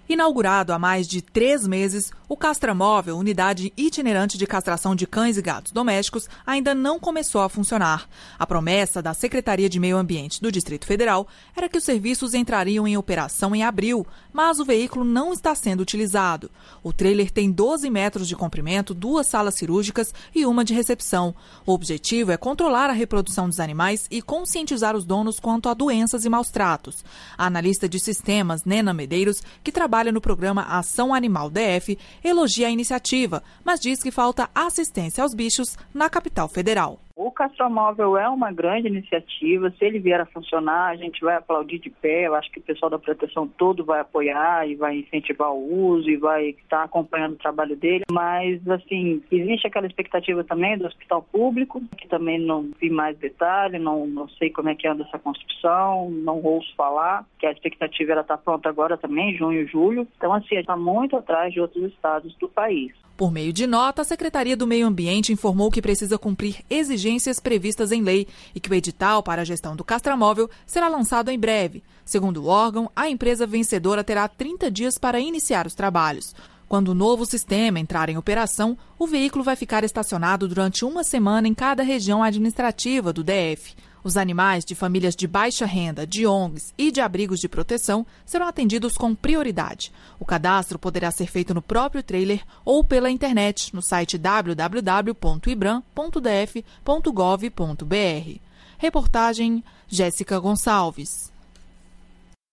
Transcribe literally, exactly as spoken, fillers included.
Inaugurado há mais de três meses, o Castramóvel, unidade itinerante de castração de cães e gatos domésticos, ainda não começou a funcionar. A promessa da Secretaria de Meio Ambiente do Distrito Federal era que os serviços entrariam em operação em abril, mas o veículo não está sendo utilizado. O trailer tem doze metros de comprimento, duas salas cirúrgicas e uma de recepção. O objetivo é controlar a reprodução dos animais e conscientizar os donos quanto a doenças e maus-tratos. A analista de sistemas, Nena Medeiros, que trabalha no programa Ação Animal D F, elogia a iniciativa, mas diz que falta assistência aos bichos na capital federal. O Castramóvel é uma grande iniciativa, se ele vier a funcionar, a gente vai aplaudir de pé, eu acho que o pessoal da proteção todo vai apoiar e vai incentivar o uso e vai estar acompanhando o trabalho dele, mas assim, existe aquela expectativa também do hospital público, que também não vi mais detalhe, não, não sei como é que anda essa construção, não ouço falar, que a expectativa era estar pronta agora também, junho, julho, então assim, está muito atrás de outros estados do país. Por meio de nota, a Secretaria do Meio Ambiente informou que precisa cumprir exigências previstas em lei e que o edital para a gestão do Castramóvel será lançado em breve. Segundo o órgão, a empresa vencedora terá trinta dias para iniciar os trabalhos. Quando o novo sistema entrar em operação, o veículo vai ficar estacionado durante uma semana em cada região administrativa do D F. Os animais de famílias de baixa renda, de O N Gs e de abrigos de proteção serão atendidos com prioridade. O cadastro poderá ser feito no próprio trailer ou pela internet, no site w w w ponto ibram ponto d f ponto gov ponto b r. Reportagem Jéssica Gonçalves.